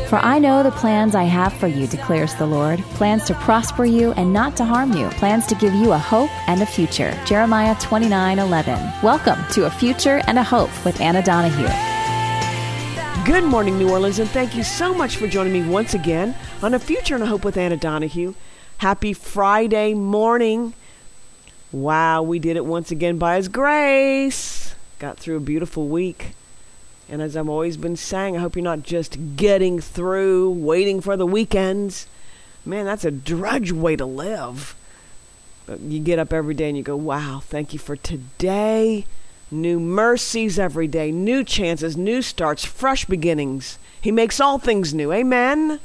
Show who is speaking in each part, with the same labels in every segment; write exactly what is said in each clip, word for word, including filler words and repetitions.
Speaker 1: For I know the plans I have for you, declares the Lord, plans to prosper you and not to harm you, plans to give you a hope and a future. Jeremiah twenty-nine eleven. Welcome to A Future and a Hope with Anna Donahue.
Speaker 2: Good morning, New Orleans, and thank you so much for joining me once again on A Future and a Hope with Anna Donahue. Happy Friday morning. Wow, we did it once again by His grace. Got through a beautiful week. And as I've always been saying, I hope you're not just getting through, waiting for the weekends. Man, that's a drudge way to live. But you get up every day and you go, wow, thank you for today. New mercies every day, new chances, new starts, fresh beginnings. He makes all things new. Amen.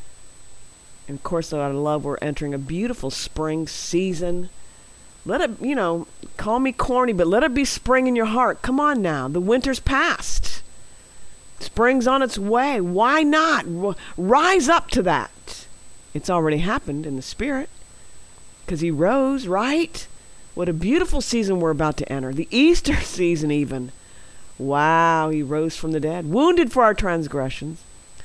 Speaker 2: And of course, I love we're entering a beautiful spring season. Let it, you know, call me corny, but let it be spring in your heart. Come on now. The winter's past. Spring's on its way. Why not? R- rise up to that. It's already happened in the spirit because He rose, right? What a beautiful season we're about to enter. The Easter season even. Wow, He rose from the dead. Wounded for our transgressions.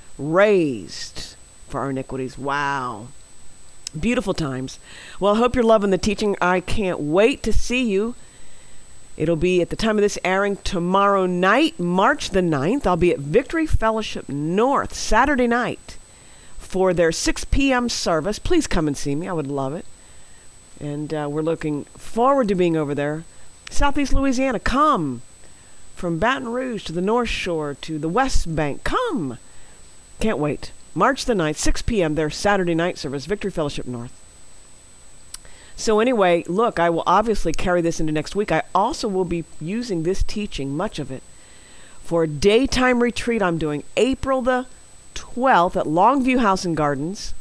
Speaker 2: Raised for our iniquities. Wow. Beautiful times. Well, I hope you're loving the teaching. I can't wait to see you. It'll be at the time of this airing tomorrow night, March the ninth. I'll be at Victory Fellowship North Saturday night for their six p.m. service. Please come and see me. I would love it. And uh, we're looking forward to being over there. Southeast Louisiana, come. From Baton Rouge to the North Shore to the West Bank, come. Can't wait. March the ninth, six p.m., their Saturday night service, Victory Fellowship North. So anyway, look, I will obviously carry this into next week. I also will be using this teaching, much of it, for a daytime retreat I'm doing April the twelfth at Longview House and Gardens.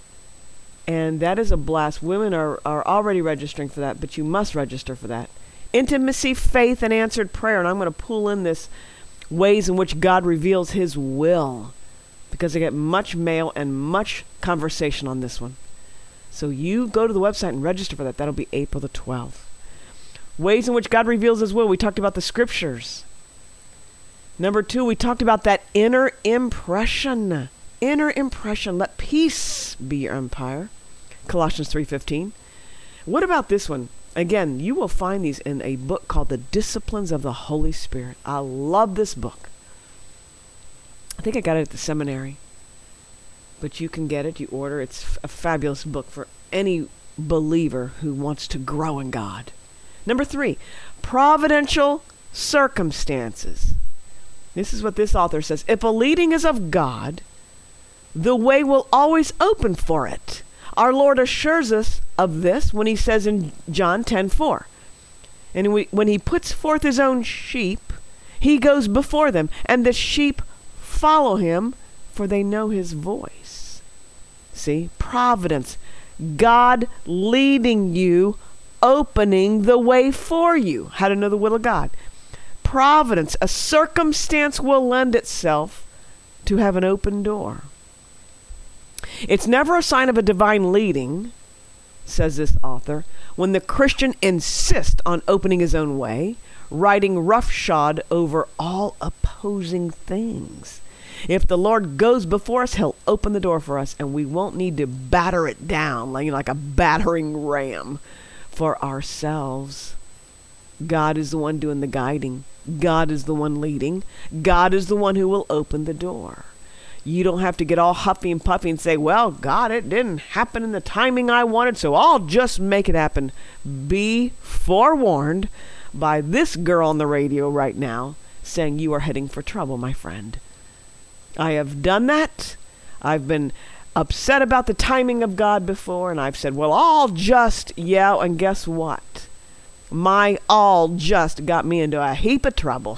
Speaker 2: And that is a blast. Women are, are already registering for that, but you must register for that. Intimacy, faith, and answered prayer. And I'm going to pull in this ways in which God reveals His will, because I get much mail and much conversation on this one. So you go to the website and register for that. That'll be April the twelfth. Ways in which God reveals His will. We talked about the scriptures. Number two, we talked about that inner impression. Inner impression. Let peace be your empire. Colossians three fifteen. What about this one? Again, you will find these in a book called The Disciplines of the Holy Spirit. I love this book. I think I got it at the seminary. But you can get it. You order. It's a fabulous book for any believer who wants to grow in God. Number three, providential circumstances. This is what this author says. If a leading is of God, the way will always open for it. Our Lord assures us of this when He says in John ten four, and we, when He puts forth His own sheep, He goes before them, and the sheep follow Him, for they know His voice. See, providence, God leading you, opening the way for you. How to know the will of God. Providence, a circumstance will lend itself to have an open door. It's never a sign of a divine leading, says this author, when the Christian insists on opening his own way, riding roughshod over all opposing things. If the Lord goes before us, He'll open the door for us, and we won't need to batter it down like, like a battering ram for ourselves. God is the one doing the guiding. God is the one leading. God is the one who will open the door. You don't have to get all huffy and puffy and say, well, God, it didn't happen in the timing I wanted, so I'll just make it happen. Be forewarned by this girl on the radio right now saying you are heading for trouble, my friend. I have done that. I've been upset about the timing of God before, and I've said, well, I'll just, yeah, and guess what? My all just got me into a heap of trouble.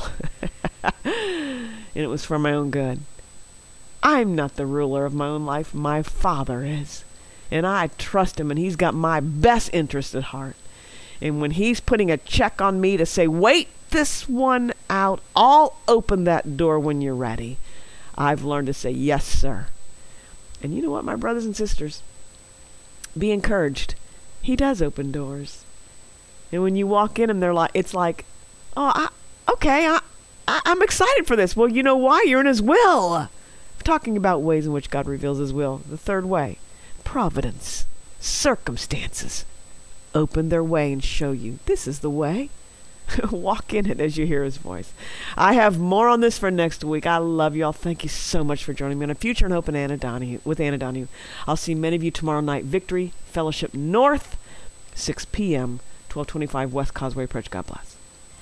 Speaker 2: And it was for my own good. I'm not the ruler of my own life. My Father is. And I trust Him, and He's got my best interest at heart. And when He's putting a check on me to say, wait this one out, I'll open that door when you're ready, I've learned to say, yes, sir. And you know what, my brothers and sisters? Be encouraged. He does open doors. And when you walk in them, they're like, it's like, oh, I, okay, I, I, I'm excited for this. Well, you know why? You're in His will. talking about ways in which God reveals his will. The third way, providence, circumstances open their way and show you this is the way. Walk in it as you hear his voice. I have more on this for next week. I love you all. Thank you so much for joining me on A Future in Hope and Anna Donahue, with Anna Donahue. I'll see many of you tomorrow night. Victory Fellowship North, six p.m., twelve twenty-five West Causeway Approach. God bless.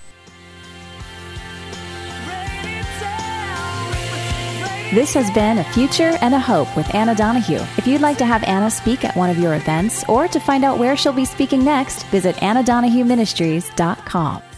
Speaker 1: This has been A Future and a Hope with Anna Donahue. If you'd like to have Anna speak at one of your events or to find out where she'll be speaking next, visit anna donahue ministries dot com.